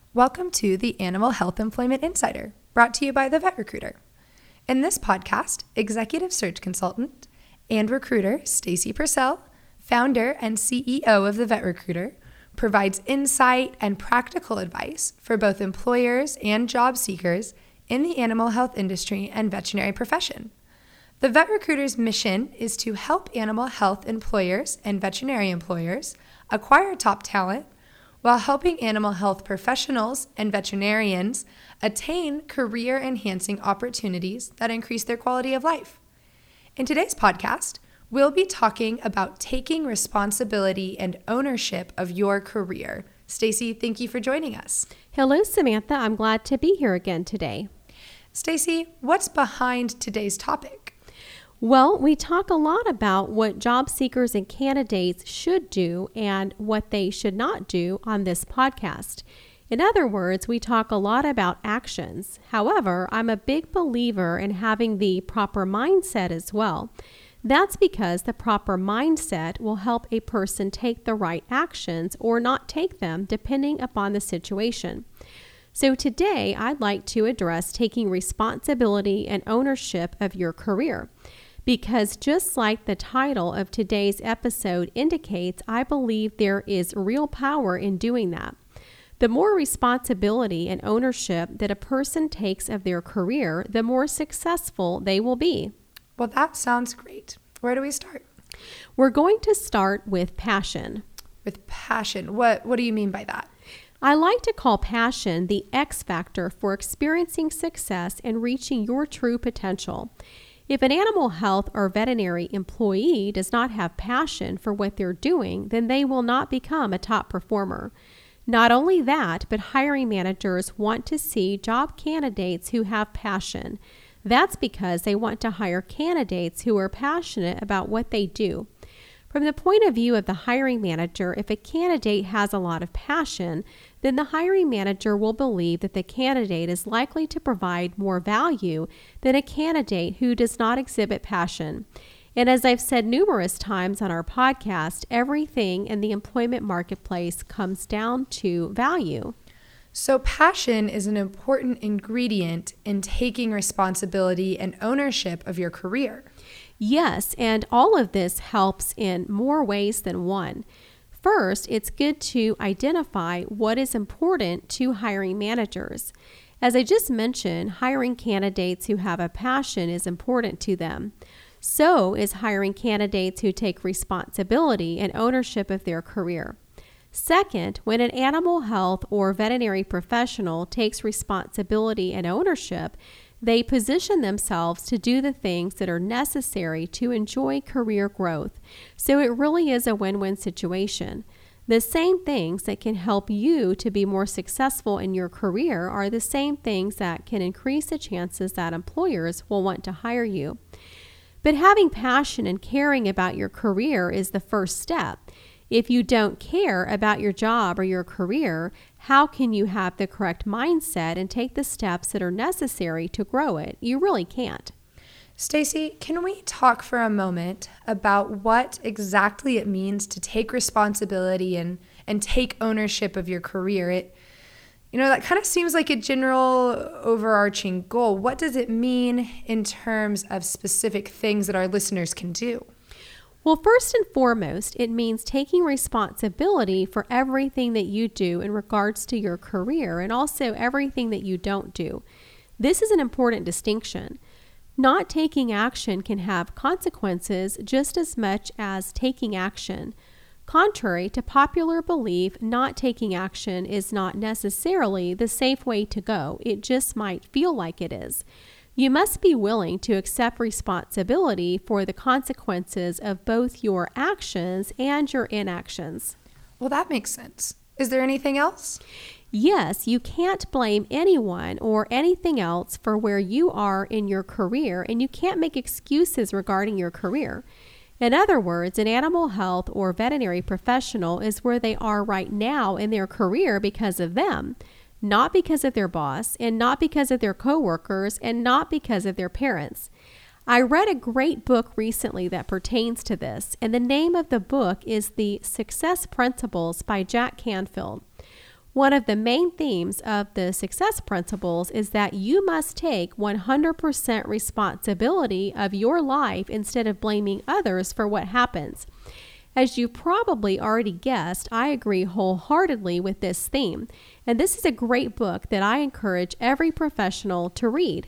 Welcome to the Animal Health Employment Insider, brought to you by the Vet Recruiter. In this podcast, executive search consultant and recruiter Stacy Purcell, founder and CEO of the Vet Recruiter, provides insight and practical advice for both employers and job seekers in the animal health industry and veterinary profession. The Vet Recruiter's mission is to help animal health employers and veterinary employers acquire top talent while helping animal health professionals and veterinarians attain career-enhancing opportunities that increase their quality of life. In today's podcast, we'll be talking about taking responsibility and ownership of your career. Stacy, thank you for joining us. Hello, Samantha. I'm glad to be here again today. Stacy, what's behind today's topic? Well, we talk a lot about what job seekers and candidates should do and what they should not do on this podcast. In other words, we talk a lot about actions. However, I'm a big believer in having the proper mindset as well. That's because the proper mindset will help a person take the right actions or not take them depending upon the situation. So today, I'd like to address taking responsibility and ownership of your career. Because just like the title of today's episode indicates, I believe there is real power in doing that. The more responsibility and ownership that a person takes of their career, the more successful they will be. Well, that sounds great. Where do we start? We're going to start with passion. With passion. What do you mean by that? I like to call passion the X factor for experiencing success and reaching your true potential. If an animal health or veterinary employee does not have passion for what they're doing, then they will not become a top performer. Not only that, but hiring managers want to see job candidates who have passion. That's because they want to hire candidates who are passionate about what they do. From the point of view of the hiring manager, if a candidate has a lot of passion, then the hiring manager will believe that the candidate is likely to provide more value than a candidate who does not exhibit passion. And as I've said numerous times on our podcast, everything in the employment marketplace comes down to value. So passion is an important ingredient in taking responsibility and ownership of your career. Yes, and all of this helps in more ways than one. First, it's good to identify what is important to hiring managers. As I just mentioned, hiring candidates who have a passion is important to them. So is hiring candidates who take responsibility and ownership of their career. Second, when an animal health or veterinary professional takes responsibility and ownership, they position themselves to do the things that are necessary to enjoy career growth. So it really is a win-win situation. The same things that can help you to be more successful in your career are the same things that can increase the chances that employers will want to hire you. But having passion and caring about your career is the first step. If you don't care about your job or your career, how can you have the correct mindset and take the steps that are necessary to grow it? You really can't. Stacy, can we talk for a moment about what exactly it means to take responsibility and take ownership of your career? That kind of seems like a general overarching goal. What does it mean in terms of specific things that our listeners can do? Well, first and foremost, it means taking responsibility for everything that you do in regards to your career and also everything that you don't do. This is an important distinction. Not taking action can have consequences just as much as taking action. Contrary to popular belief, not taking action is not necessarily the safe way to go. It just might feel like it is. You must be willing to accept responsibility for the consequences of both your actions and your inactions. Well, that makes sense. Is there anything else? Yes, you can't blame anyone or anything else for where you are in your career, and you can't make excuses regarding your career. In other words, an animal health or veterinary professional is where they are right now in their career because of them. Not because of their boss, and not because of their coworkers, and not because of their parents. I read a great book recently that pertains to this, and the name of the book is The Success Principles by Jack Canfield. One of the main themes of the success principles is that you must take 100% responsibility of your life instead of blaming others for what happens. As you probably already guessed, I agree wholeheartedly with this theme, and this is a great book that I encourage every professional to read.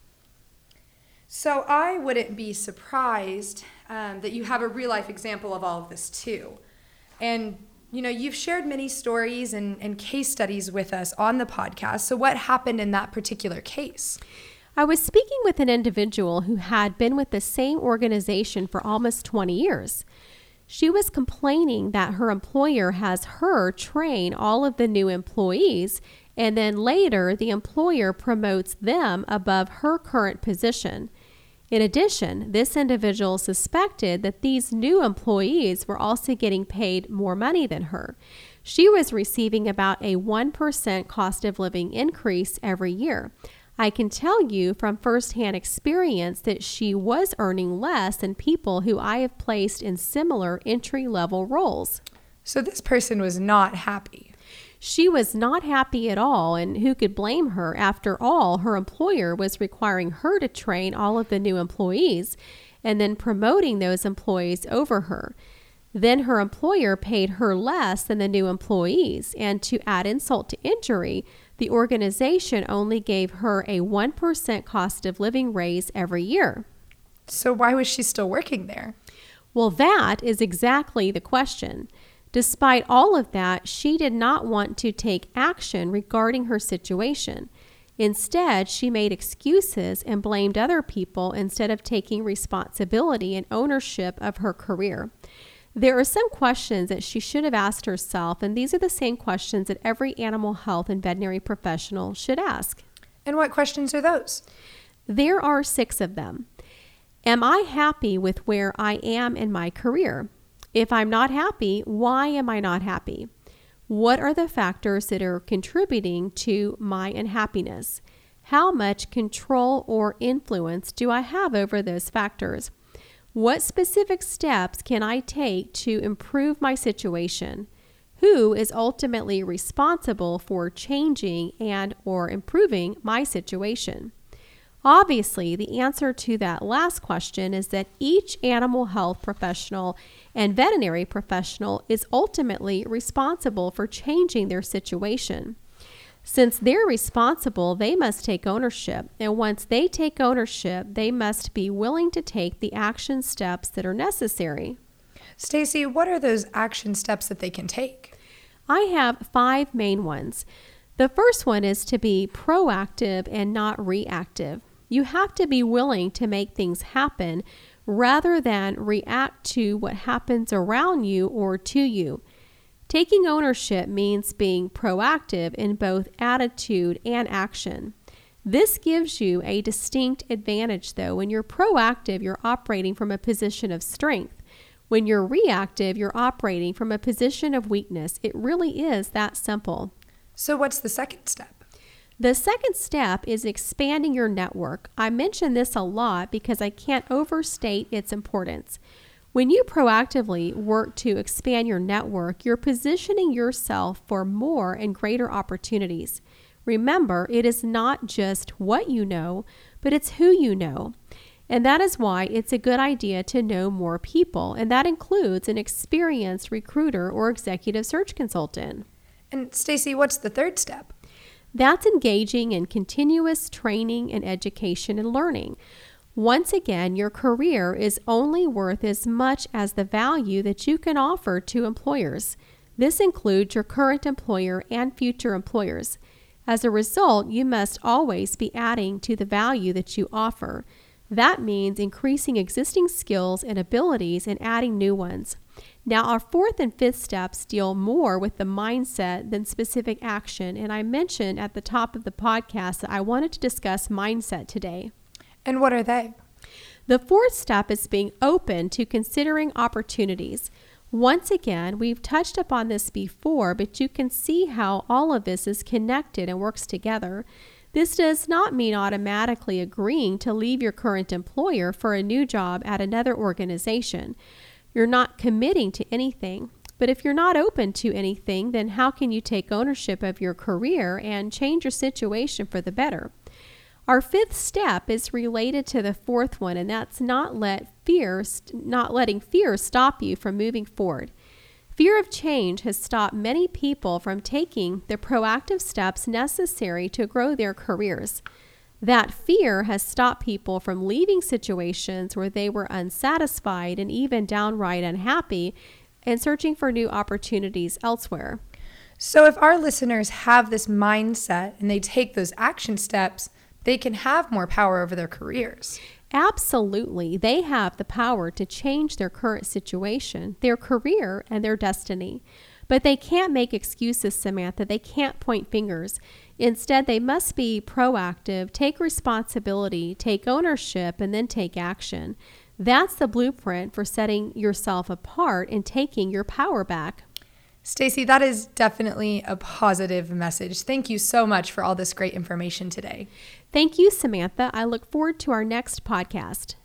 So I wouldn't be surprised that you have a real-life example of all of this too. And you've shared many stories and case studies with us on the podcast. So what happened in that particular case? I was speaking with an individual who had been with the same organization for almost 20 years. She was complaining that her employer has her train all of the new employees, and then later the employer promotes them above her current position. In addition, this individual suspected that these new employees were also getting paid more money than her. She was receiving about a 1% cost of living increase every year. I can tell you from firsthand experience that she was earning less than people who I have placed in similar entry-level roles. So this person was not happy. She was not happy at all, and who could blame her? After all, her employer was requiring her to train all of the new employees and then promoting those employees over her. Then her employer paid her less than the new employees, and to add insult to injury, the organization only gave her a 1% cost of living raise every year. So why was she still working there? Well, that is exactly the question. Despite all of that, she did not want to take action regarding her situation. Instead, she made excuses and blamed other people instead of taking responsibility and ownership of her career. There are some questions that she should have asked herself, and these are the same questions that every animal health and veterinary professional should ask. And what questions are those? There are 6 of them. Am I happy with where I am in my career? If I'm not happy, why am I not happy? What are the factors that are contributing to my unhappiness? How much control or influence do I have over those factors? What specific steps can I take to improve my situation? Who is ultimately responsible for changing and or improving my situation? Obviously, the answer to that last question is that each animal health professional and veterinary professional is ultimately responsible for changing their situation. Since they're responsible, they must take ownership. And once they take ownership, they must be willing to take the action steps that are necessary. Stacy, what are those action steps that they can take? I have 5 main ones. The first one is to be proactive and not reactive. You have to be willing to make things happen rather than react to what happens around you or to you. Taking ownership means being proactive in both attitude and action. This gives you a distinct advantage, though. When you're proactive, you're operating from a position of strength. When you're reactive, you're operating from a position of weakness. It really is that simple. So what's the second step? The second step is expanding your network. I mention this a lot because I can't overstate its importance. When you proactively work to expand your network, you're positioning yourself for more and greater opportunities. Remember, it is not just what you know, but it's who you know. And that is why it's a good idea to know more people, and that includes an experienced recruiter or executive search consultant. And Stacy, what's the third step? That's engaging in continuous training and education and learning. Once again, your career is only worth as much as the value that you can offer to employers. This includes your current employer and future employers. As a result, you must always be adding to the value that you offer. That means increasing existing skills and abilities and adding new ones. Now, our 4th and 5th steps deal more with the mindset than specific action, and I mentioned at the top of the podcast that I wanted to discuss mindset today. And what are they? The 4th step is being open to considering opportunities. Once again, we've touched upon this before, but you can see how all of this is connected and works together. This does not mean automatically agreeing to leave your current employer for a new job at another organization. You're not committing to anything, But if you're not open to anything, then how can you take ownership of your career and change your situation for the better? Our fifth step is related to the fourth one, and that's not letting fear stop you from moving forward. Fear of change has stopped many people from taking the proactive steps necessary to grow their careers. That fear has stopped people from leaving situations where they were unsatisfied and even downright unhappy and searching for new opportunities elsewhere. So if our listeners have this mindset and they take those action steps, they can have more power over their careers. Absolutely. They have the power to change their current situation, their career, and their destiny. But they can't make excuses, Samantha. They can't point fingers. Instead, they must be proactive, take responsibility, take ownership, and then take action. That's the blueprint for setting yourself apart and taking your power back. Stacy, that is definitely a positive message. Thank you so much for all this great information today. Thank you, Samantha. I look forward to our next podcast.